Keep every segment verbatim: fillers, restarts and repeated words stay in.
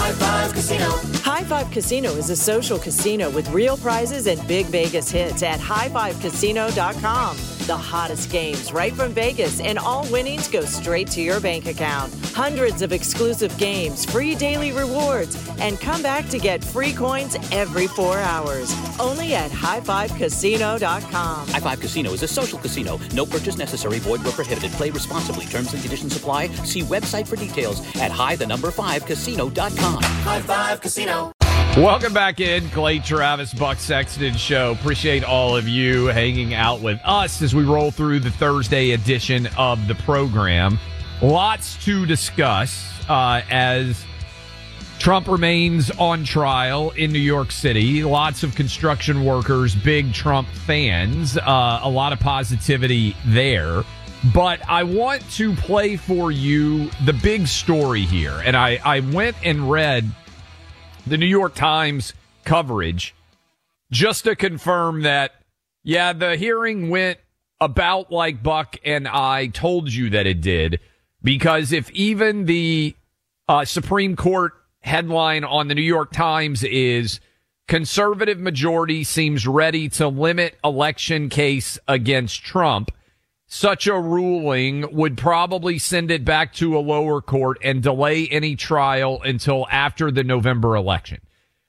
High Five Casino. High Five Casino is a social casino with real prizes and big Vegas hits at high five casino dot com. The hottest games right from Vegas, and all winnings go straight to your bank account. Hundreds of exclusive games, free daily rewards, and come back to get free coins every four hours. Only at high five casino dot com. High Five Casino is a social casino. No purchase necessary. Void where prohibited. Play responsibly. Terms and conditions apply. See website for details at high the number five casino dot com. High Five Casino. Welcome back in, Clay Travis, Buck Sexton Show. Appreciate all of you hanging out with us as we roll through the Thursday edition of the program. Lots to discuss uh, as Trump remains on trial in New York City. Lots of construction workers, big Trump fans. Uh, a lot of positivity there. But I want to play for you the big story here. And I, I went and read the New York Times coverage just to confirm that, yeah, the hearing went about like Buck and I told you that it did. Because if even the uh, Supreme Court headline on the New York Times is conservative majority seems ready to limit election case against Trump, such a ruling would probably send it back to a lower court and delay any trial until after the November election.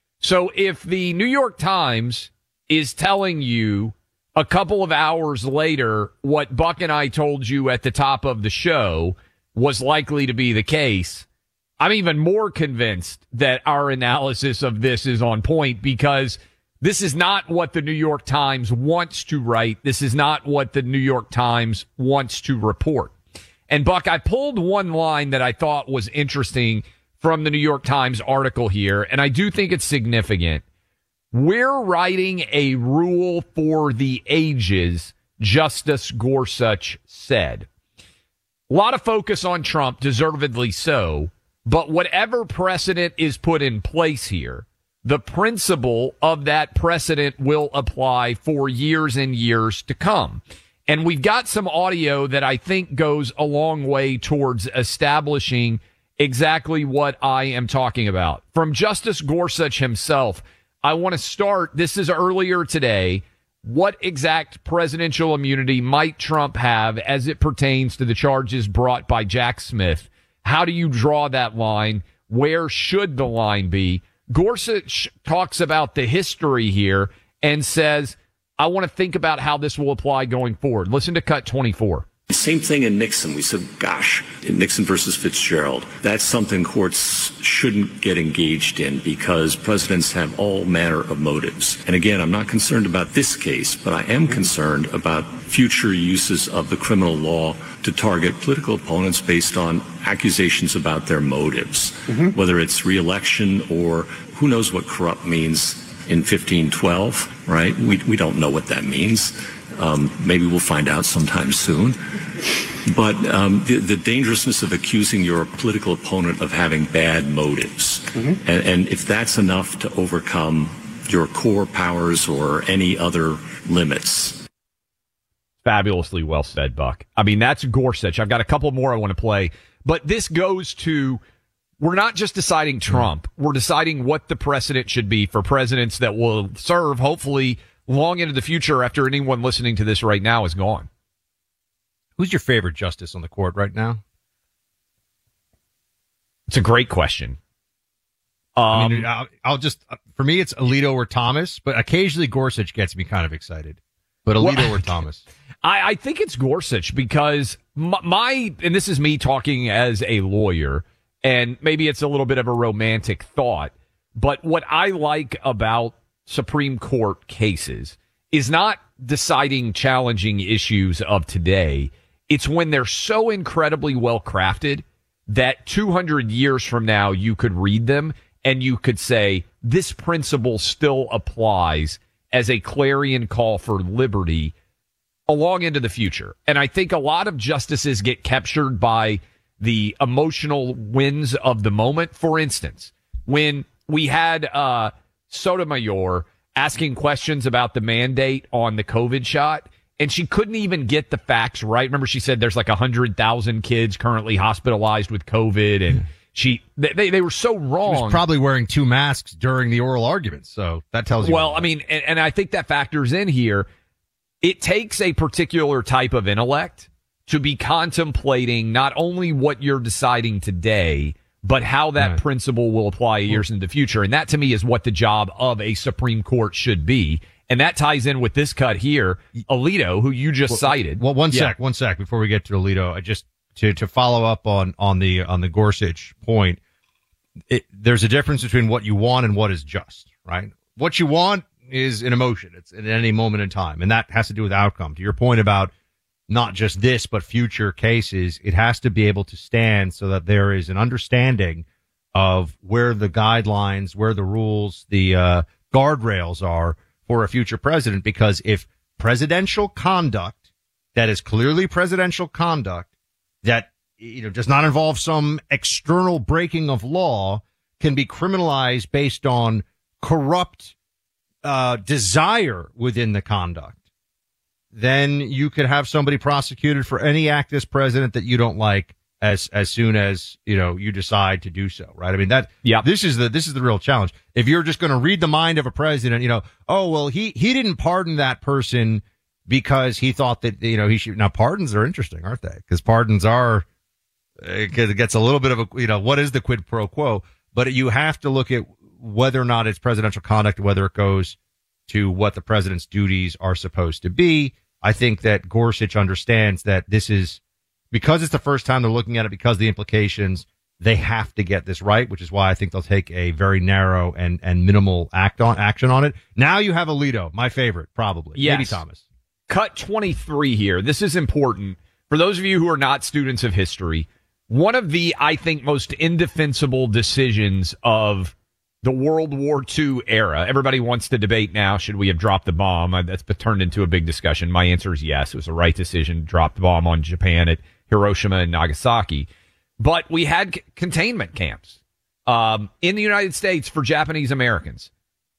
So if the New York Times is telling you a couple of hours later what Buck and I told you at the top of the show was likely to be the case, I'm even more convinced that our analysis of this is on point, because this is not what the New York Times wants to write. This is not what the New York Times wants to report. And, Buck, I pulled one line that I thought was interesting from the New York Times article here, and I do think it's significant. We're writing a rule for the ages, Justice Gorsuch said. A lot of focus on Trump, deservedly so, but whatever precedent is put in place here, the principle of that precedent will apply for years and years to come. And we've got some audio that I think goes a long way towards establishing exactly what I am talking about. From Justice Gorsuch himself, I want to start, this is earlier today, what exact presidential immunity might Trump have as it pertains to the charges brought by Jack Smith? How do you draw that line? Where should the line be? Gorsuch talks about the history here and says, I want to think about how this will apply going forward. Listen to cut twenty-four. Same thing in Nixon. We said, gosh, in Nixon versus Fitzgerald, that's something courts shouldn't get engaged in because presidents have all manner of motives. And again, I'm not concerned about this case, but I am concerned about future uses of the criminal law to target political opponents based on accusations about their motives, mm-hmm. whether it's re-election or who knows what corrupt means in fifteen twelve, right? We, we don't know what that means. Um, maybe we'll find out sometime soon. But um, the, the dangerousness of accusing your political opponent of having bad motives, mm-hmm. and, and if that's enough to overcome your core powers or any other limits. Fabulously well said, Buck. I mean, that's Gorsuch. I've got a couple more I want to play. But this goes to, we're not just deciding Trump. We're deciding what the precedent should be for presidents that will serve, hopefully, long into the future after anyone listening to this right now is gone. Who's your favorite justice on the court right now? It's a great question. Um, I mean, I'll, I'll just, for me, it's Alito or Thomas, but occasionally Gorsuch gets me kind of excited. But Alito well, or Thomas? I, I think it's Gorsuch because my, my, and this is me talking as a lawyer, and maybe it's a little bit of a romantic thought, but what I like about Supreme Court cases is not deciding challenging issues of today. It's when they're so incredibly well crafted that two hundred years from now you could read them and you could say this principle still applies as a clarion call for liberty along into the future. And I think a lot of justices get captured by the emotional winds of the moment. For instance, when we had uh, Sotomayor asking questions about the mandate on the COVID shot, and she couldn't even get the facts right. Remember, she said there's like one hundred thousand kids currently hospitalized with COVID, and She they they, they were so wrong. She was probably wearing two masks during the oral arguments, so that tells you. Well, I mean, and, and I think that factors in here. It takes a particular type of intellect to be contemplating not only what you're deciding today, but how that right. principle will apply years into the future. And that, to me, is what the job of a Supreme Court should be. And that ties in with this cut here, Alito, who you just well, cited. Well, one yeah. sec, one sec before we get to Alito. I just to to follow up on on the on the Gorsuch point. It, there's a difference between what you want and what is just, right? What you want is an emotion. It's at any moment in time, and that has to do with outcome. To your point about not just this, but future cases, it has to be able to stand so that there is an understanding of where the guidelines, where the rules, the uh, guardrails are for a future president. Because if presidential conduct that is clearly presidential conduct that, you know, does not involve some external breaking of law can be criminalized based on corrupt uh desire within the conduct, then you could have somebody prosecuted for any act as president that you don't like as as soon as, you know, you decide to do so, right? I mean, that yeah this is the this is the real challenge. If you're just going to read the mind of a president, you know, oh well, he he didn't pardon that person because he thought that, you know, he should. Now, pardons are interesting, aren't they? Because pardons are, it gets a little bit of a, you know, what is the quid pro quo? But you have to look at whether or not it's presidential conduct, whether it goes to what the president's duties are supposed to be. I think that Gorsuch understands that this is, because it's the first time they're looking at it, because of the implications, they have to get this right, which is why I think they'll take a very narrow and, and minimal act on action on it. Now you have Alito, my favorite, probably. Yes. Maybe Thomas. Cut twenty-three here. This is important. For those of you who are not students of history, one of the, I think, most indefensible decisions of the World War Two era. Everybody wants to debate now, should we have dropped the bomb? That's been turned into a big discussion. My answer is yes. It was the right decision to drop the bomb on Japan at Hiroshima and Nagasaki. But we had c- containment camps um, in the United States for Japanese Americans.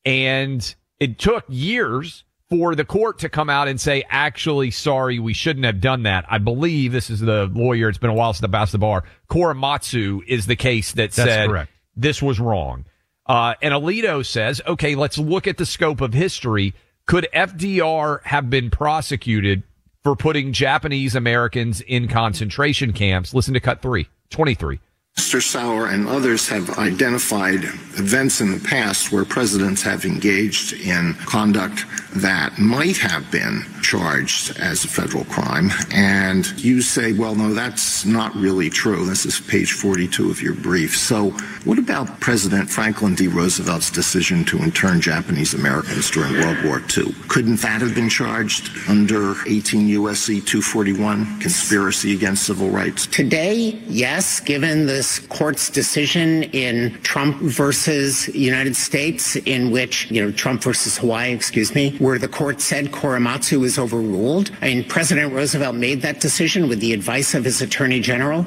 And it took years for the court to come out and say, actually, sorry, we shouldn't have done that. I believe this is the lawyer. It's been a while since I passed the bar. Korematsu is the case that That's said correct. This was wrong. Uh, and Alito says, okay, let's look at the scope of history. Could F D R have been prosecuted for putting Japanese Americans in concentration camps? Listen to cut three, twenty-three. Mister Sauer and others have identified events in the past where presidents have engaged in conduct that might have been charged as a federal crime. And you say, well, no, that's not really true. This is page forty-two of your brief. So what about President Franklin D. Roosevelt's decision to intern Japanese Americans during World War Two? Couldn't that have been charged under eighteen U S C two forty-one, conspiracy against civil rights? Today, yes, given the court's decision in Trump versus United States, in which, you know, Trump versus Hawaii, excuse me, where the court said Korematsu is overruled. I mean, President Roosevelt made that decision with the advice of his attorney general.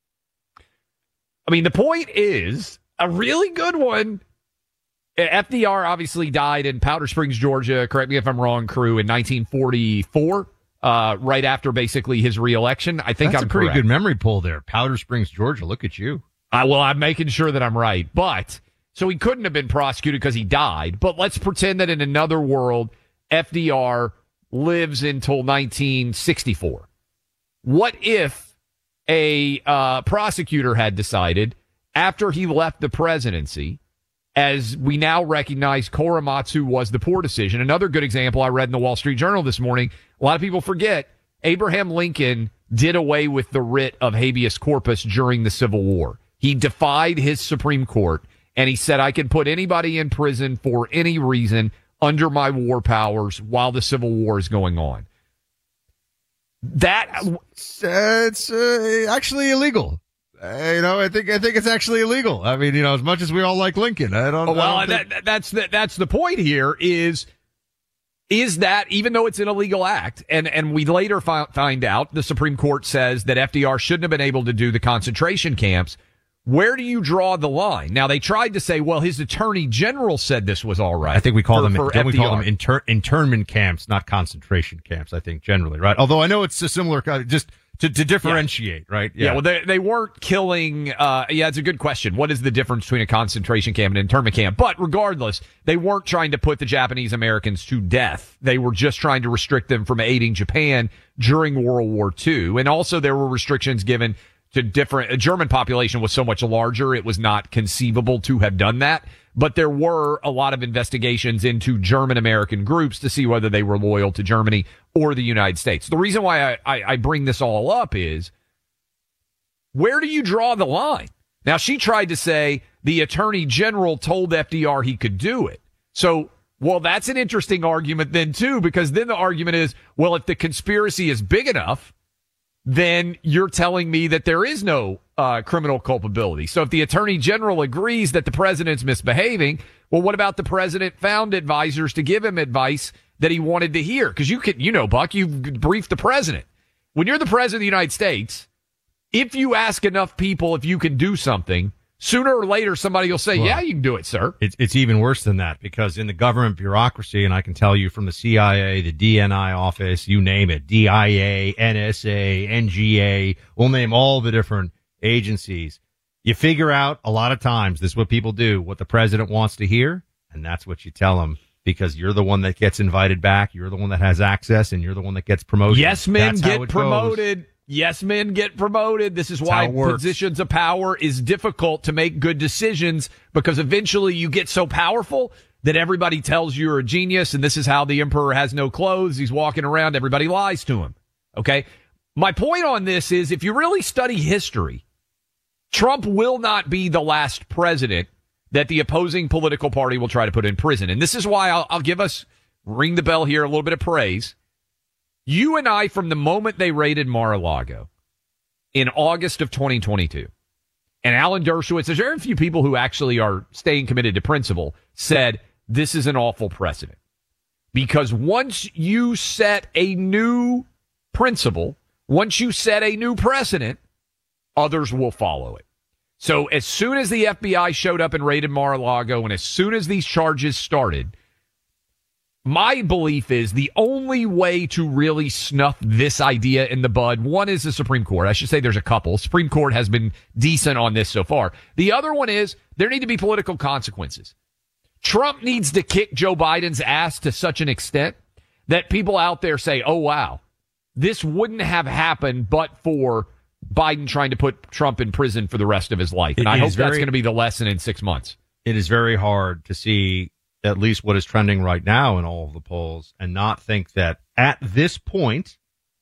I mean, the point is a really good one. F D R obviously died in Powder Springs, Georgia. Correct me if I'm wrong, crew, in nineteen forty-four. Uh, right after basically his reelection. I think That's I'm a pretty correct. good memory pull there. Powder Springs, Georgia. Look at you. Uh, well, I'm making sure that I'm right. But, so he couldn't have been prosecuted because he died. But let's pretend that in another world, F D R lives until nineteen sixty-four. What if a uh, prosecutor had decided, after he left the presidency, as we now recognize Korematsu was the poor decision? Another good example I read in the Wall Street Journal this morning. A lot of people forget Abraham Lincoln did away with the writ of habeas corpus during the Civil War. He defied his Supreme Court, and he said, I can put anybody in prison for any reason under my war powers while the Civil War is going on. That It's, uh, it's uh, actually illegal. Uh, you know, I think I think it's actually illegal. I mean, you know, as much as we all like Lincoln, I don't. Oh, well, I don't that, that, that's the, that's the point here. Is is that even though it's an illegal act, and and we later fi- find out the Supreme Court says that F D R shouldn't have been able to do the concentration camps. Where do you draw the line? Now, they tried to say, well, his attorney general said this was all right. I think we call for, them for don't we call F D R. them inter, internment camps, not concentration camps. I think generally, right? Although I know it's a similar. Just To, to differentiate, yeah. right? Yeah. yeah, well, they they weren't killing. Uh, yeah, it's a good question. What is the difference between a concentration camp and an internment camp? But regardless, they weren't trying to put the Japanese Americans to death. They were just trying to restrict them from aiding Japan during World War Two. And also there were restrictions given to different. A German population was so much larger, it was not conceivable to have done that. But there were a lot of investigations into German American groups to see whether they were loyal to Germany or the United States. The reason why I, I, I bring this all up is, where do you draw the line? Now, she tried to say the attorney general told F D R he could do it. So, well, that's an interesting argument then, too, because then the argument is, well, if the conspiracy is big enough, then you're telling me that there is no uh, criminal culpability. So if the attorney general agrees that the president's misbehaving, well, what about the president found advisors to give him advice that he wanted to hear? Because you can, you know, Buck, you've briefed the president. When you're the president of the United States, if you ask enough people if you can do something, sooner or later somebody will say, well, yeah, you can do it, sir. It's, it's even worse than that, because in the government bureaucracy, and I can tell you from the C I A, the D N I office, you name it, D I A, N S A, N G A, we'll name all the different agencies. You figure out a lot of times, this is what people do, what the president wants to hear, and that's what you tell them, because you're the one that gets invited back, you're the one that has access, and you're the one that gets promoted. Yes, men that's get promoted. Goes. Yes, men get promoted. This is That's why positions of power is difficult to make good decisions, because eventually you get so powerful that everybody tells you you're a genius, and this is how the emperor has no clothes. He's walking around. Everybody lies to him. Okay? My point on this is, if you really study history, Trump will not be the last president that the opposing political party will try to put in prison. And this is why I'll, I'll give us, ring the bell here, a little bit of praise. You and I, from the moment they raided Mar-a-Lago in August of twenty twenty-two, and Alan Dershowitz, there's very few people who actually are staying committed to principle, said this is an awful precedent. Because once you set a new principle, once you set a new precedent, others will follow it. So as soon as the F B I showed up and raided Mar-a-Lago, and as soon as these charges started, my belief is the only way to really snuff this idea in the bud, one is the Supreme Court. I should say there's a couple. Supreme Court has been decent on this so far. The other one is there need to be political consequences. Trump needs to kick Joe Biden's ass to such an extent that people out there say, oh, wow, this wouldn't have happened but for Biden trying to put Trump in prison for the rest of his life. And it I hope very, that's going to be the lesson in six months. It is very hard to see at least what is trending right now in all of the polls, and not think that at this point,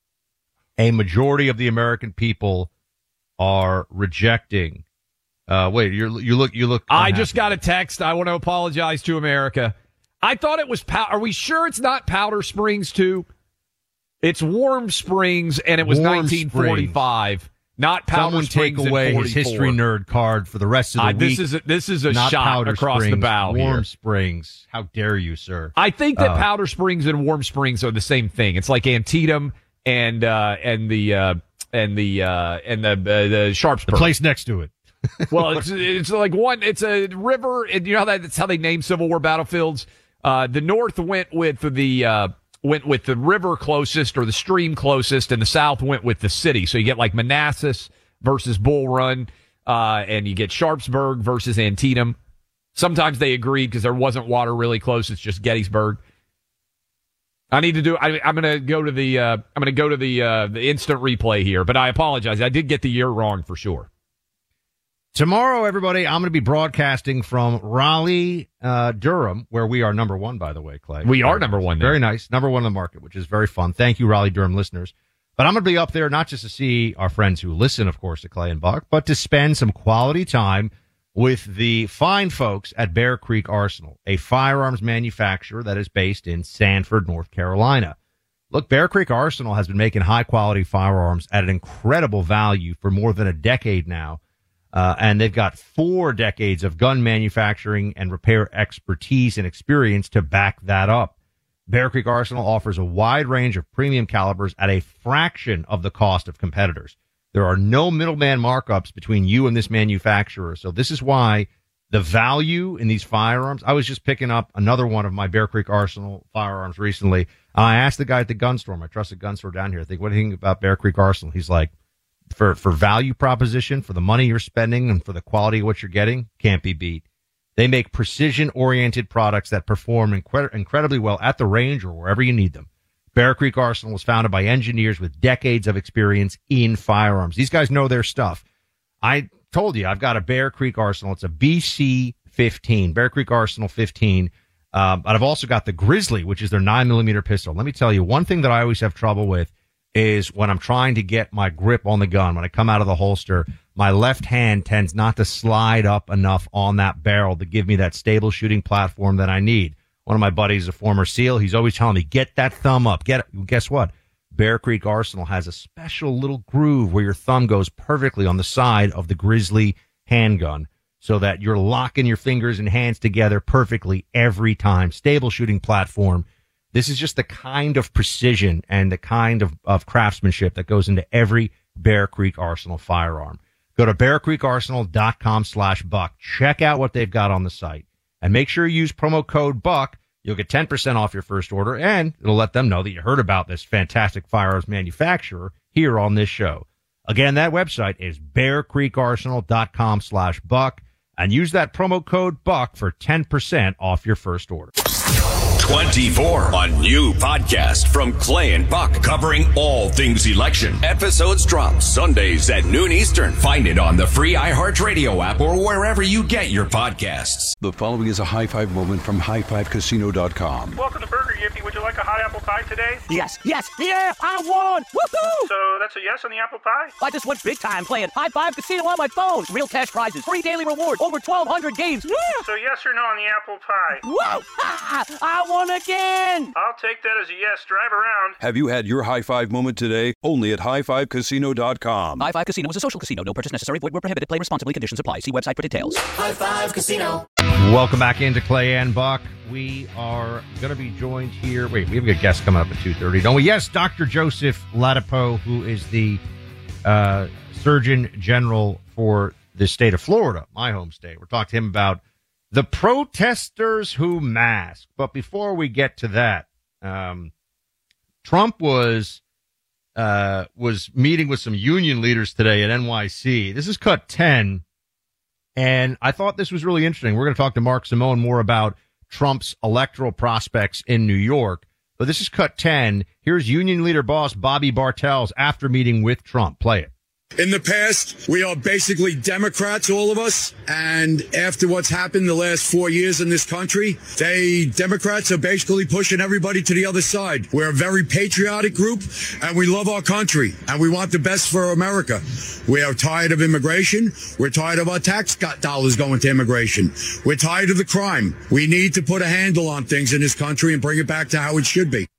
a majority of the American people are rejecting. Uh, wait, you're, you look, you look. Unhappy. I just got a text. I want to apologize to America. I thought it was, Pow- are we sure it's not Powder Springs too? It's Warm Springs, and it was Warm nineteen forty-five. Springs. Not Powder Someone Springs. Take away his history nerd card for the rest of the uh, week. This is a, this is a Not shot Powder across Springs, the bow. Warm here. Springs. How dare you, sir? I think that uh, Powder Springs and Warm Springs are the same thing. It's like Antietam and uh, and the uh, and the uh, and the uh, the Sharpsburg. The place next to it. Well, it's it's like one. It's a river, and you know how that, that's how they name Civil War battlefields. Uh, the North went with the. Uh, went with the river closest or the stream closest, and the South went with the city. So you get like Manassas versus Bull Run, uh, and you get Sharpsburg versus Antietam. Sometimes they agreed because there wasn't water really close. It's just Gettysburg. I need to do. I, I'm going to go to the. Uh, I'm going to go to the uh, the instant replay here, but I apologize. I did get the year wrong for sure. Tomorrow, everybody, I'm going to be broadcasting from Raleigh, uh, Durham, where we are number one, by the way, Clay. We are number one there. Very nice. Number one in the market, which is very fun. Thank you, Raleigh, Durham listeners. But I'm going to be up there not just to see our friends who listen, of course, to Clay and Buck, but to spend some quality time with the fine folks at Bear Creek Arsenal, a firearms manufacturer that is based in Sanford, North Carolina. Look, Bear Creek Arsenal has been making high-quality firearms at an incredible value for more than a decade now. Uh, and they've got four decades of gun manufacturing and repair expertise and experience to back that up. Bear Creek Arsenal offers a wide range of premium calibers at a fraction of the cost of competitors. There are no middleman markups between you and this manufacturer. So this is why the value in these firearms, I was just picking up another one of my Bear Creek Arsenal firearms recently. I asked the guy at the gun store, my trusted gun store down here, I think, what do you think about Bear Creek Arsenal? He's like, for, for value proposition, for the money you're spending and for the quality of what you're getting, can't be beat. They make precision-oriented products that perform incre- incredibly well at the range or wherever you need them. Bear Creek Arsenal was founded by engineers with decades of experience in firearms. These guys know their stuff. I told you, I've got a Bear Creek Arsenal. It's a B C fifteen, Bear Creek Arsenal fifteen. Um, but I've also got the Grizzly, which is their nine millimeter pistol. Let me tell you, one thing that I always have trouble with is when I'm trying to get my grip on the gun, when I come out of the holster, my left hand tends not to slide up enough on that barrel to give me that stable shooting platform that I need. One of my buddies, a former SEAL, he's always telling me, get that thumb up. Get it. Guess what? Bear Creek Arsenal has a special little groove where your thumb goes perfectly on the side of the Grizzly handgun so that you're locking your fingers and hands together perfectly every time. Stable shooting platform. This is just the kind of precision and the kind of, of craftsmanship that goes into every Bear Creek Arsenal firearm. Go to bear creek arsenal dot com slash buck. Check out what they've got on the site. And make sure you use promo code BUCK. You'll get ten percent off your first order, and it'll let them know that you heard about this fantastic firearms manufacturer here on this show. Again, that website is bear creek arsenal dot com slash buck, and use that promo code BUCK for ten percent off your first order. twenty-four, a new podcast from Clay and Buck covering all things election. Episodes drop Sundays at noon Eastern. Find it on the free iHeartRadio app or wherever you get your podcasts. The following is a high five moment from high five casino dot com. Welcome to Burger Yippee. Would you like a hot apple pie today? Yes, yes, yeah, I won! Woohoo! So that's a yes on the apple pie? I just went big time playing High Five Casino on my phone. Real cash prizes, free daily rewards, over twelve hundred games. Yeah! So yes or no on the apple pie? Whoa! Ah, I won again! I'll take that as a yes. Drive around. Have you had your high five moment today? Only at high five casino dot com. High Five Casino is a social casino. No purchase necessary. Void where prohibited. Play responsibly. Conditions apply. See website for details. High Five Casino. Welcome back into Clay and Buck. We are going to be joined here. Wait, we have a good guest coming up at two thirty, don't we? Yes, Doctor Joseph Ladapo, who is the uh, Surgeon General for the state of Florida, my home state. We're talking to him about the protesters who mask. But before we get to that, um, Trump was uh, was meeting with some union leaders today at N Y C. This is cut ten. And I thought this was really interesting. We're going to talk to Mark Simone more about Trump's electoral prospects in New York. But this is cut ten. Here's union leader boss Bobby Bartels after meeting with Trump. Play it. In the past, we are basically Democrats, all of us. And after what's happened the last four years in this country, they Democrats are basically pushing everybody to the other side. We're a very patriotic group, and we love our country, and we want the best for America. We are tired of immigration. We're tired of our tax dollars going to immigration. We're tired of the crime. We need to put a handle on things in this country and bring it back to how it should be.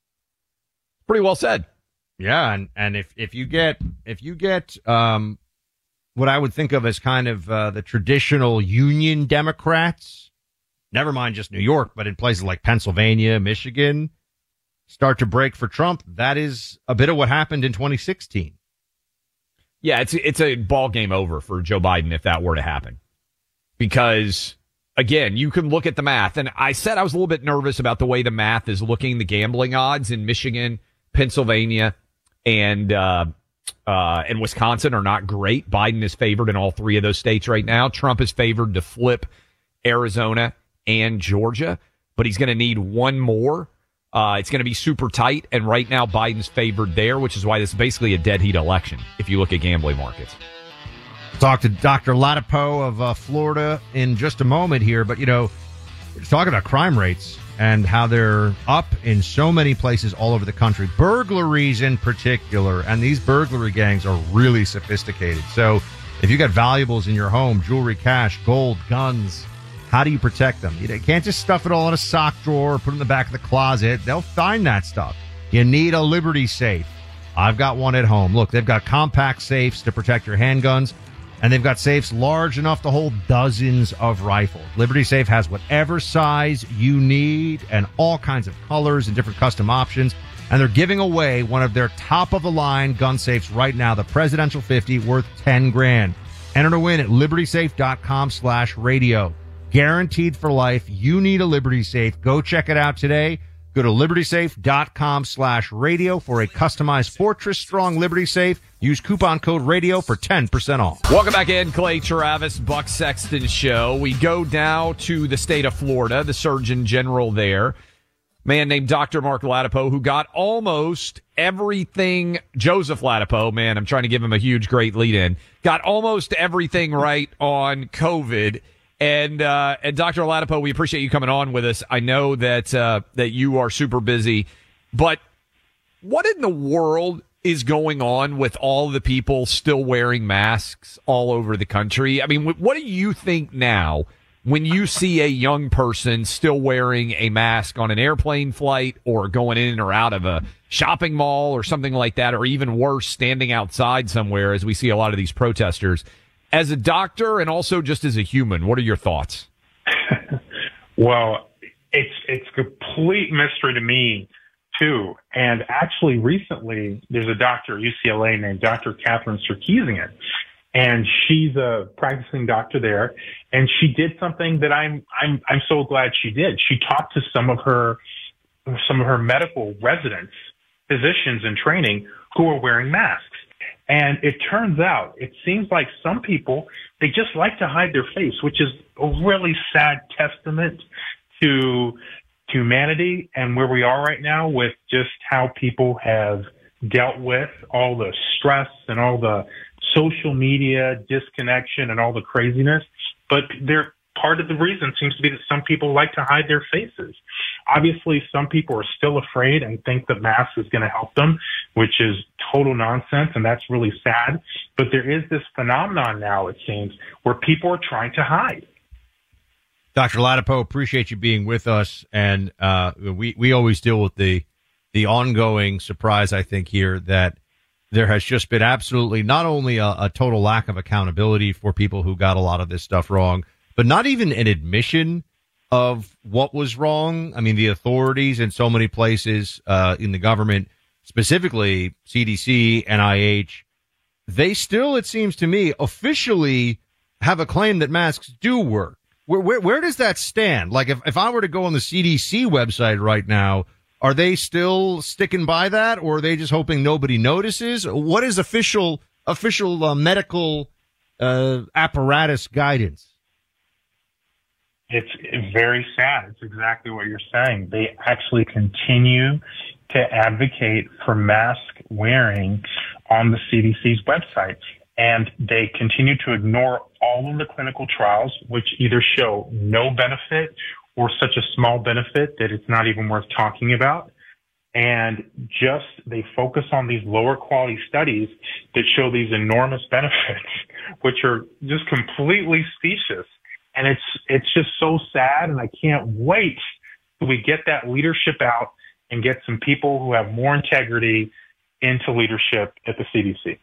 Pretty well said. Yeah, and, and if, if you get if you get um, what I would think of as kind of uh, the traditional union Democrats, never mind just New York, but in places like Pennsylvania, Michigan, start to break for Trump, that is a bit of what happened in twenty sixteen. Yeah, it's it's a ball game over for Joe Biden if that were to happen. Because, again, you can look at the math. And I said I was a little bit nervous about the way the math is looking, the gambling odds in Michigan, Pennsylvania, and uh, uh, and Wisconsin are not great. Biden is favored in all three of those states right now. Trump is favored to flip Arizona and Georgia, but he's going to need one more. Uh, it's going to be super tight, and right now Biden's favored there, which is why this is basically a dead heat election if you look at gambling markets. Talk to Doctor Ladapo of uh, Florida in just a moment here, but, you know, we're talking about crime rates and how they're up in so many places all over the country. Burglaries in particular, and these burglary gangs are really sophisticated. So if you got valuables in your home, jewelry, cash, gold, guns, how do you protect them? You can't just stuff it all in a sock drawer or put it in the back of the closet. They'll find that stuff. You need a Liberty safe. I've got one at home. Look, they've got compact safes to protect your handguns, and they've got safes large enough to hold dozens of rifles. Liberty Safe has whatever size you need and all kinds of colors and different custom options. And they're giving away one of their top-of-the-line gun safes right now, the Presidential fifty, worth ten grand. Enter to win at liberty safe dot com slash radio. Guaranteed for life. You need a Liberty Safe. Go check it out today. Go to libertysafe.com slash radio for a customized Fortress Strong Liberty Safe. Use coupon code radio for ten percent off. Welcome back in, Clay Travis, Buck Sexton Show. We go now to the state of Florida, the Surgeon General there, man named Doctor Mark Ladapo, who got almost everything. Joseph Ladapo, man, I'm trying to give him a huge, great lead-in. Got almost everything right on COVID. And uh, and Doctor Ladapo, we appreciate you coming on with us. I know that uh, that you are super busy, but what in the world is going on with all the people still wearing masks all over the country? I mean, what do you think now when you see a young person still wearing a mask on an airplane flight or going in or out of a shopping mall or something like that, or even worse, standing outside somewhere as we see a lot of these protesters? As a doctor and also just as a human, what are your thoughts? Well, it's it's complete mystery to me, too. And actually, recently, there's a doctor at U C L A named Doctor Catherine Sarkeesian, and she's a practicing doctor there. And she did something that I'm I'm I'm so glad she did. She talked to some of her some of her medical residents, physicians in training, who are wearing masks. And it turns out, it seems like some people, they just like to hide their face, which is a really sad testament to humanity and where we are right now with just how people have dealt with all the stress and all the social media disconnection and all the craziness. But they're part of the reason seems to be that some people like to hide their faces. Obviously, some people are still afraid and think that masks is going to help them, which is total nonsense, and that's really sad. But there is this phenomenon now, it seems, where people are trying to hide. Doctor Ladapo, appreciate you being with us, and uh, we we always deal with the the ongoing surprise, I think, here that there has just been absolutely not only a, a total lack of accountability for people who got a lot of this stuff wrong, but not even an admission of what was wrong. I mean, the authorities in so many places uh, in the government, specifically C D C, N I H, they still, it seems to me, officially have a claim that masks do work. Where, where, where does that stand? Like, if, if I were to go on the C D C website right now, are they still sticking by that, or are they just hoping nobody notices? What is official official uh, medical uh, apparatus guidance? It's very sad. It's exactly what you're saying. They actually continue to advocate for mask wearing on the C D C's website. And they continue to ignore all of the clinical trials, which either show no benefit or such a small benefit that it's not even worth talking about. And just they focus on these lower quality studies that show these enormous benefits, which are just completely specious. And it's it's just so sad, and I can't wait till we get that leadership out and get some people who have more integrity into leadership at the C D C.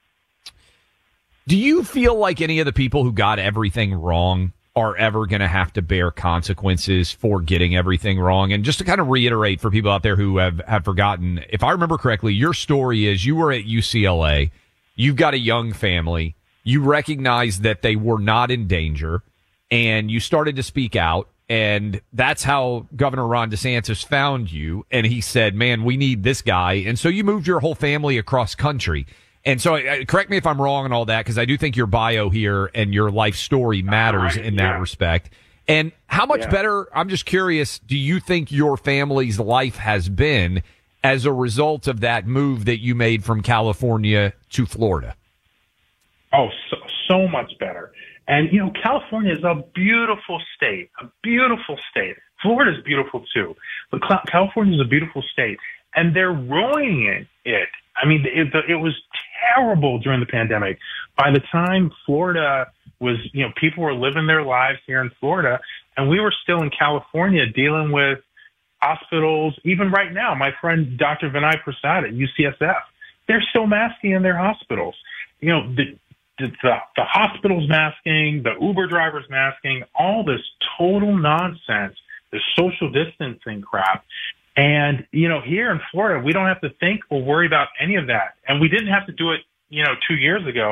Do you feel like any of the people who got everything wrong are ever going to have to bear consequences for getting everything wrong? And just to kind of reiterate for people out there who have, have forgotten, if I remember correctly, your story is you were at U C L A, you've got a young family, you recognized that they were not in danger, and you started to speak out, and that's how Governor Ron DeSantis found you, and he said, man, we need this guy, and so you moved your whole family across country. And so, uh, correct me if I'm wrong on all that, because I do think your bio here and your life story matters right, in that yeah. respect. And how much yeah. better, I'm just curious, do you think your family's life has been as a result of that move that you made from California to Florida? Oh, so, so much better. And, you know, California is a beautiful state, a beautiful state. Florida's beautiful, too. But California is a beautiful state, and they're ruining it. I mean, it, it was terrible during the pandemic. By the time Florida was, you know, people were living their lives here in Florida, and we were still in California dealing with hospitals. Even right now, my friend Doctor Vinay Prasad at U C S F, they're still masking in their hospitals. You know, the, the, the, the hospitals masking, the Uber drivers masking, all this total nonsense, this social distancing crap. And, you know, here in Florida, we don't have to think or worry about any of that. And we didn't have to do it, you know, two years ago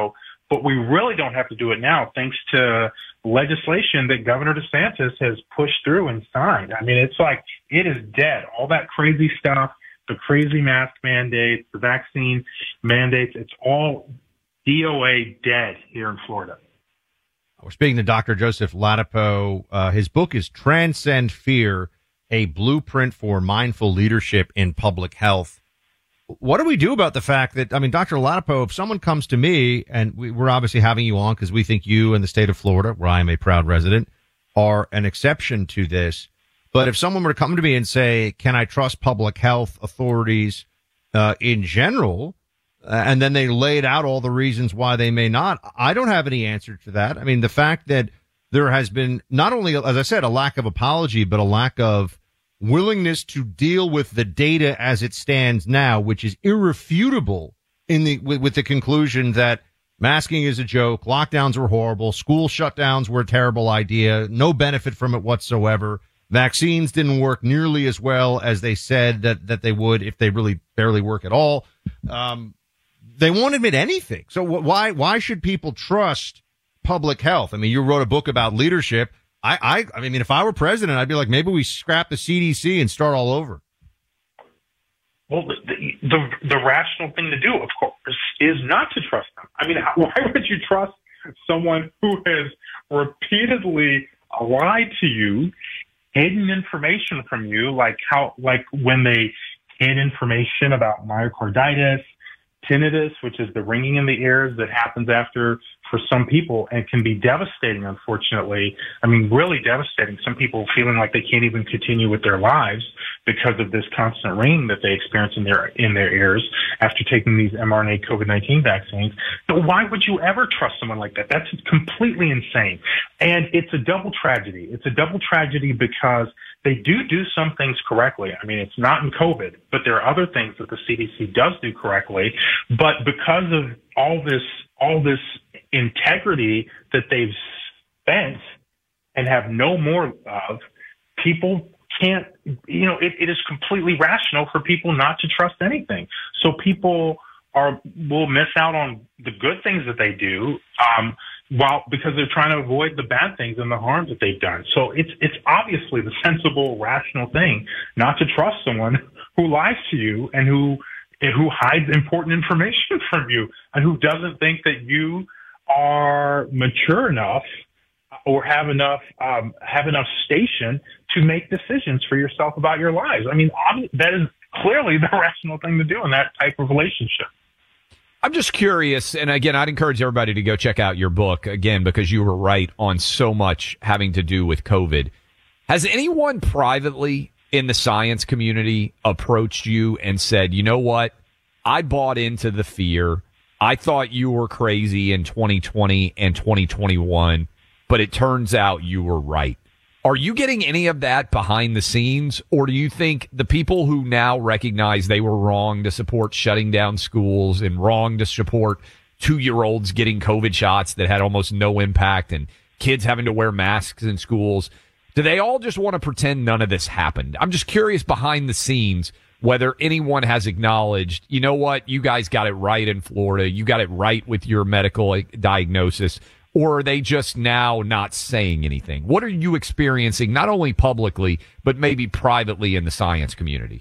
but we really don't have to do it now thanks to legislation that Governor DeSantis has pushed through and signed. I mean, it's like it is dead. All that crazy stuff, the crazy mask mandates, the vaccine mandates, it's all D O A dead here in Florida. We're speaking to Doctor Joseph Ladapo. Uh, his book is Transcend Fear, a Blueprint for Mindful Leadership in Public Health. What do we do about the fact that, I mean, Doctor Ladapo, if someone comes to me, and we, we're obviously having you on because we think you and the state of Florida, where I am a proud resident, are an exception to this. But if someone were to come to me and say, can I trust public health authorities uh, in general, uh, and then they laid out all the reasons why they may not, I don't have any answer to that. I mean, the fact that there has been not only, as I said, a lack of apology, but a lack of willingness to deal with the data as it stands now, which is irrefutable in the with, with the conclusion that masking is a joke, lockdowns were horrible, school shutdowns were a terrible idea, no benefit from it whatsoever. Vaccines didn't work nearly as well as they said that, that they would if they really barely work at all. Um, they won't admit anything. So why why should people trust public health? I mean, you wrote a book about leadership. I, I, I mean, if I were president, I'd be like, maybe we scrap the C D C and start all over. Well, the, the the rational thing to do, of course, is not to trust them. I mean, why would you trust someone who has repeatedly lied to you, hidden information from you, like how, like when they hid information about myocarditis, tinnitus, which is the ringing in the ears that happens after for some people and can be devastating, unfortunately. I mean, really devastating. Some people feeling like they can't even continue with their lives because of this constant ringing that they experience in their in their ears after taking these mRNA COVID nineteen vaccines. So why would you ever trust someone like that? That's completely insane. And it's a double tragedy. It's a double tragedy because they do do some things correctly. I mean, it's not in COVID, but there are other things that the C D C does do correctly. But because of all this, all this integrity that they've spent and have no more of, people can't, you know, it, it is completely rational for people not to trust anything. So people are, will miss out on the good things that they do, um, while, because they're trying to avoid the bad things and the harm that they've done. So it's, it's obviously the sensible, rational thing not to trust someone who lies to you and who, and who hides important information from you and who doesn't think that you are mature enough or have enough um, have enough station to make decisions for yourself about your lives. I mean, that is clearly the rational thing to do in that type of relationship. I'm just curious, and again, I'd encourage everybody to go check out your book, again, because you were right on so much having to do with COVID. Has anyone privately in the science community approached you and said, you know what, I bought into the fear. I thought you were crazy in twenty twenty and twenty twenty-one, but it turns out you were right. Are you getting any of that behind the scenes, or do you think the people who now recognize they were wrong to support shutting down schools and wrong to support two-year-olds getting COVID shots that had almost no impact and kids having to wear masks in schools, do they all just want to pretend none of this happened? I'm just curious behind the scenes whether anyone has acknowledged, you know what, you guys got it right in Florida, you got it right with your medical diagnosis, or are they just now not saying anything? What are you experiencing, not only publicly, but maybe privately in the science community?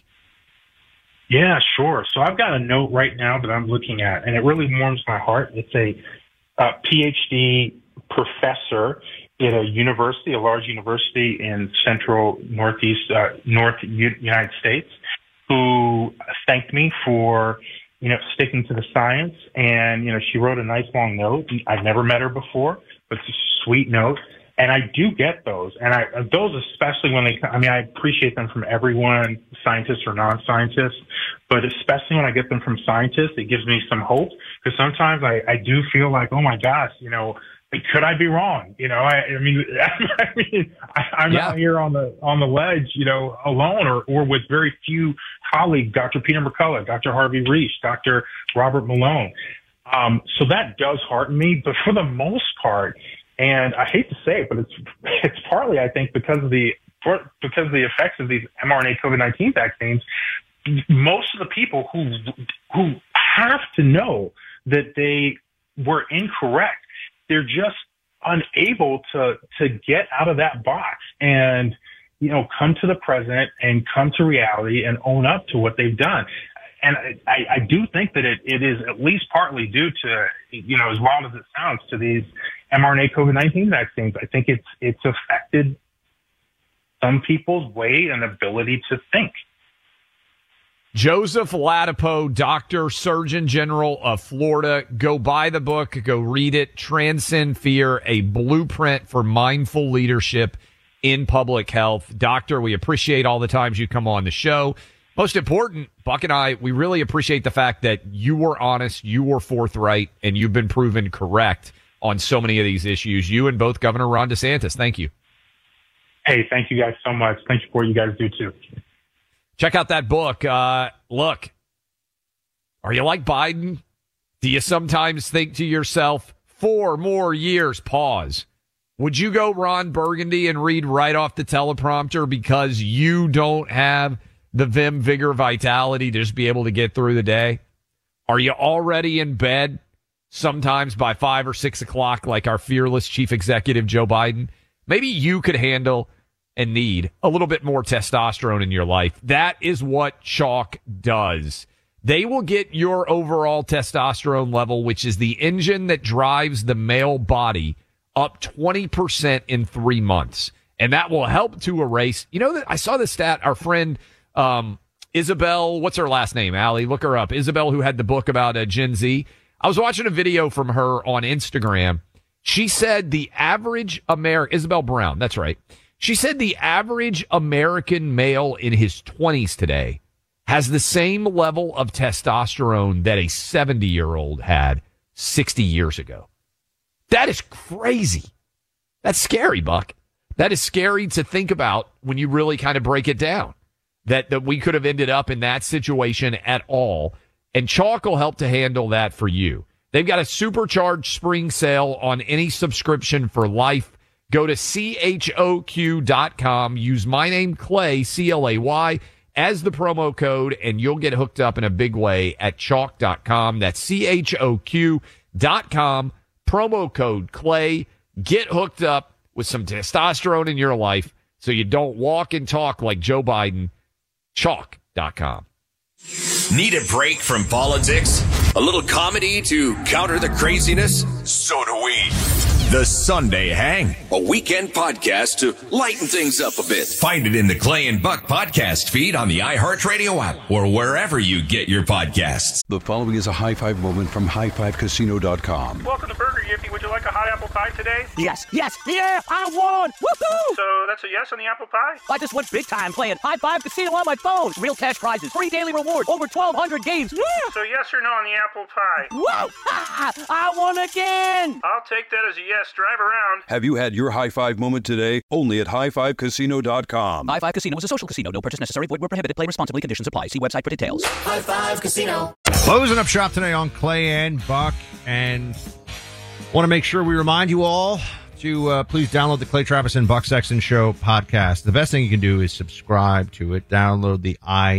Yeah, sure. So I've got a note right now that I'm looking at, and it really warms my heart. It's a, a P H D professor at a university, a large university in central northeast, uh, north U- United States, who thanked me for, you know, sticking to the science. And, you know, she wrote a nice long note. I've never met her before, but it's a sweet note. And I do get those. And I, those especially when they, I mean, I appreciate them from everyone, scientists or non-scientists, but especially when I get them from scientists, it gives me some hope. Because sometimes I, I do feel like, oh my gosh, you know, could I be wrong? You know, I, I mean, I mean, I, I'm yeah. out here on the on the ledge, you know, alone, or or with very few colleagues, Doctor Peter McCullough, Doctor Harvey Reich, Doctor Robert Malone. Um, so that does hearten me, but for the most part, and I hate to say it, but it's it's partly, I think, because of the for, because of the effects of these mRNA COVID nineteen vaccines. Most of the people who who have to know that they were incorrect. They're just unable to to get out of that box and, you know, come to the present and come to reality and own up to what they've done. And I, I do think that it, it is at least partly due to, you know, as wild as it sounds, to these mRNA COVID nineteen vaccines. I think it's it's affected some people's way and ability to think. Joseph Ladapo, Doctor Surgeon General of Florida. Go buy the book. Go read it. Transcend Fear, a blueprint for mindful leadership in public health. Doctor, we appreciate all the times you come on the show. Most important, Buck and I, we really appreciate the fact that you were honest, you were forthright, and you've been proven correct on so many of these issues. You and both Governor Ron DeSantis. Thank you. Hey, thank you guys so much. Thank you for what you guys do, too. Check out that book. Uh, look, are you like Biden? Do you sometimes think to yourself, four more years, pause? Would you go Ron Burgundy and read right off the teleprompter because you don't have the vim, vigor, vitality to just be able to get through the day? Are you already in bed sometimes by five or six o'clock like our fearless chief executive, Joe Biden? Maybe you could handle and need a little bit more testosterone in your life. That is what Chalk does. They will get your overall testosterone level, which is the engine that drives the male body, up twenty percent in three months. And that will help to erase. You know, that I saw the stat, our friend um, Isabel, what's her last name, Allie? Look her up. Isabel, who had the book about uh, Gen Z. I was watching a video from her on Instagram. She said the average American, Isabel Brown, that's right. She said the average American male in his twenties today has the same level of testosterone that a seventy-year-old had sixty years ago. That is crazy. That's scary, Buck. That is scary to think about when you really kind of break it down, that, that we could have ended up in that situation at all. And Chalk will help to handle that for you. They've got a supercharged spring sale on any subscription for life. Go to C H O Q dot com. Use my name, Clay, C L A Y, as the promo code, and you'll get hooked up in a big way at chalk dot com. That's C H O Q dot com. Promo code Clay. Get hooked up with some testosterone in your life so you don't walk and talk like Joe Biden. chalk dot com. Need a break from politics? A little comedy to counter the craziness? So do we. The Sunday Hang, a weekend podcast to lighten things up a bit. Find it in the Clay and Buck podcast feed on the iHeartRadio app or wherever you get your podcasts. The following is a high five moment from high five casino dot com. Welcome to Burger Yippee. Would you like a hot apple pie today? Yes, yes, yeah, I won! Woohoo! So that's a yes on the apple pie? I just went big time playing High Five Casino on my phone. Real cash prizes, free daily rewards, over twelve hundred games. Yeah! So yes or no on the apple pie? Whoa! Ah, I won again! I'll take that as a yes. Drive around. Have you had your high five moment today? Only at high five casino dot com. High Five Casino is a social casino. No purchase necessary. Void where prohibited. Play responsibly. Conditions apply. See website for details. High Five Casino. Closing up shop today on Clay and Buck, and want to make sure we remind you all to uh, please download the Clay Travis and Buck Sexton Show podcast. The best thing you can do is subscribe to it. Download the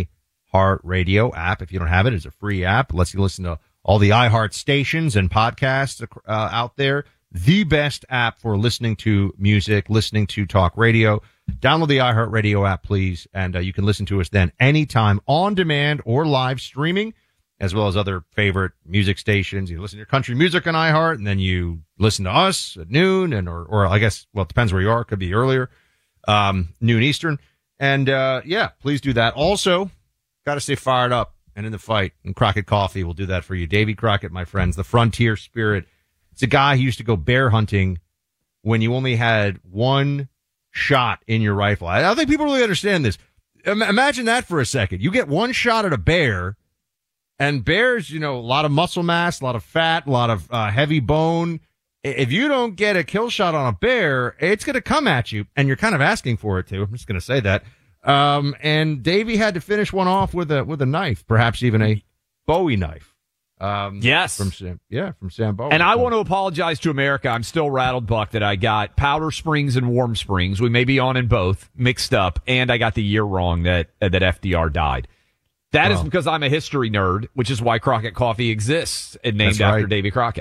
iHeartRadio app. If you don't have it, it's a free app. It lets you listen to all the iHeart stations and podcasts uh, out there. The best app for listening to music, listening to talk radio. Download the iHeartRadio app, please, and uh, you can listen to us then anytime on demand or live streaming, as well as other favorite music stations. You listen to your country music on iHeart, and then you listen to us at noon, and or, or I guess, well, it depends where you are. It could be earlier, um, noon Eastern. And, uh, yeah, please do that. Also, got to stay fired up and in the fight, and Crockett Coffee will do that for you. Davy Crockett, my friends, the frontier spirit. It's a guy who used to go bear hunting when you only had one shot in your rifle. I don't think people really understand this. Imagine that for a second. You get one shot at a bear, and bears, you know, a lot of muscle mass, a lot of fat, a lot of uh, heavy bone. If you don't get a kill shot on a bear, it's going to come at you, and you're kind of asking for it to. I'm just going to say that. Um, and Davey had to finish one off with a with a knife, perhaps even a Bowie knife. Um, yes. From Sam, yeah, from Sam Bowie. And I want to apologize to America. I'm still rattled, Buck, that I got Powder Springs and Warm Springs. We may be on in both, mixed up, and I got the year wrong that uh, that F D R died. That well, is because I'm a history nerd, which is why Crockett Coffee exists and named after right. Davy Crockett.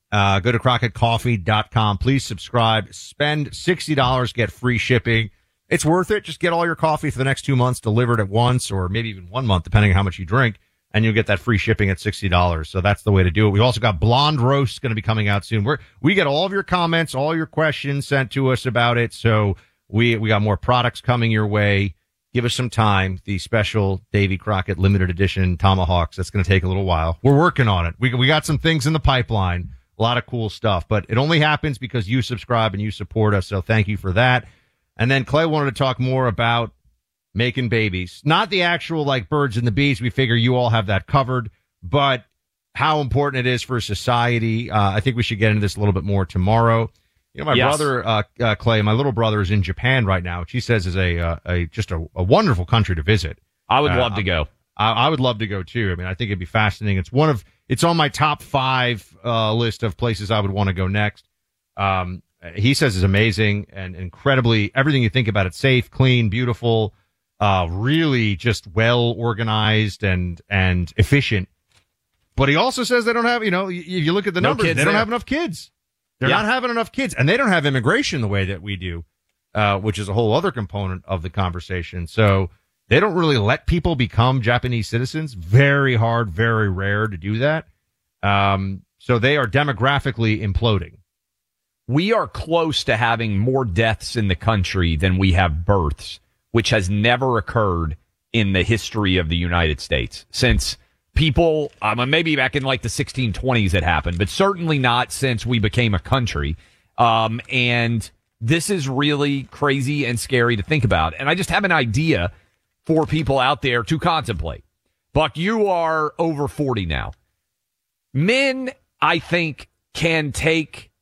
Uh, go to crockett coffee dot com. Please subscribe. Spend sixty dollars, get free shipping. It's worth it. Just get all your coffee for the next two months delivered at once, or maybe even one month, depending on how much you drink, and you'll get that free shipping at sixty dollars. So that's the way to do it. We've also got Blonde Roast going to be coming out soon. We're, we get all of your comments, all your questions sent to us about it. So we, we got more products coming your way. Give us some time. The special Davy Crockett limited edition Tomahawks. That's going to take a little while. We're working on it. We, we got some things in the pipeline. A lot of cool stuff, but it only happens because you subscribe and you support us. So thank you for that. And then Clay wanted to talk more about making babies, not the actual like birds and the bees. We figure you all have that covered, but how important it is for society. Uh, I think we should get into this a little bit more tomorrow. You know, my Yes. brother, uh, uh, Clay, my little brother is in Japan right now, which he says is a, uh, a, just a, a wonderful country to visit. I would Uh, love to go. I, I would love to go too. I mean, I think it'd be fascinating. It's one of, it's on my top five, uh, list of places I would want to go next. Um, he says is amazing and incredibly, everything you think about it, safe, clean, beautiful, uh, really just well organized and, and efficient. But he also says they don't have, you know, if you look at the No numbers, kids they don't there. have enough kids. They're Yeah. not having enough kids, and they don't have immigration the way that we do, uh, which is a whole other component of the conversation. So they don't really let people become Japanese citizens. Very hard, very rare to do that. Um, so they are demographically imploding. We are close to having more deaths in the country than we have births, which has never occurred in the history of the United States since people, um, maybe back in like the sixteen twenties it happened, but certainly not since we became a country. Um, and this is really crazy and scary to think about. And I just have an idea for people out there to contemplate. Buck, you are over forty now. Men, I think, can take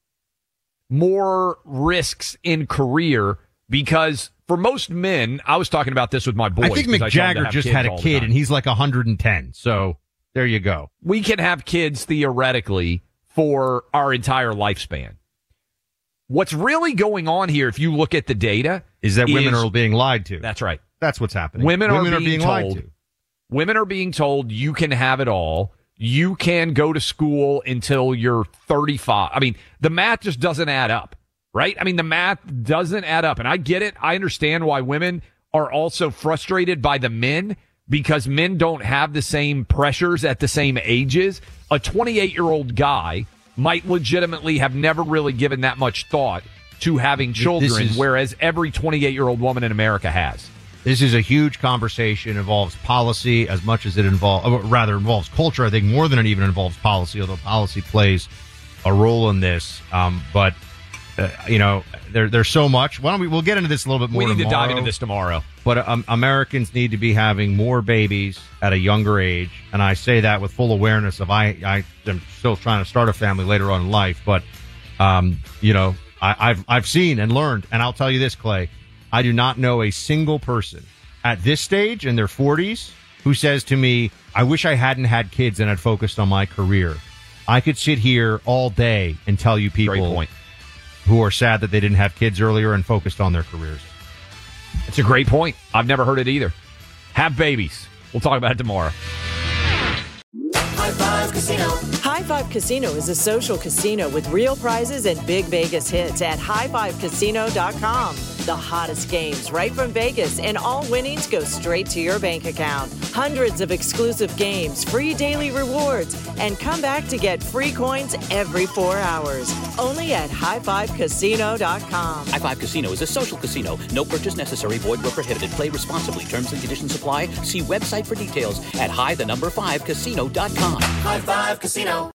more risks in career because for most men, I was talking about this with my boys. I think 'cause Mick tell them to Jagger have just kids had a all the kid, time. and he's like one hundred ten. So there you go. We can have kids theoretically for our entire lifespan. What's really going on here, if you look at the data, Is that women are being lied to. That's right. That's what's happening. Women, women are, being lied told, to. Women are being told you can have it all. You can go to school until you're thirty-five. I mean, the math just doesn't add up, right? I mean, the math doesn't add up. And I get it. I understand why women are also frustrated by the men because men don't have the same pressures at the same ages. A twenty-eight-year-old guy might legitimately have never really given that much thought to having children, is- whereas every twenty-eight-year-old woman in America has. This is a huge conversation. It involves policy as much as it involves, or rather involves culture. I think more than it even involves policy, although policy plays a role in this. Um, but, uh, you know, there, there's so much. Why don't we, we'll get into this a little bit more We need tomorrow. to dive into this tomorrow. But um, Americans need to be having more babies at a younger age. And I say that with full awareness of I, I am still trying to start a family later on in life. But, um, you know, I, I've, I've seen and learned, and I'll tell you this, Clay, I do not know a single person at this stage in their forties who says to me, I wish I hadn't had kids and had focused on my career. I could sit here all day and tell you people Great point. who are sad that they didn't have kids earlier and focused on their careers. It's a great point. I've never heard it either. Have babies. We'll talk about it tomorrow. High Five Casino. High Five Casino is a social casino with real prizes and big Vegas hits at high five casino dot com. The hottest games right from Vegas, and all winnings go straight to your bank account. Hundreds of exclusive games, free daily rewards, and come back to get free coins every four hours. Only at high five casino dot com. High Five Casino is a social casino. No purchase necessary. Void where prohibited. Play responsibly. Terms and conditions apply. See website for details at high the number five casino dot com. High Five Casino.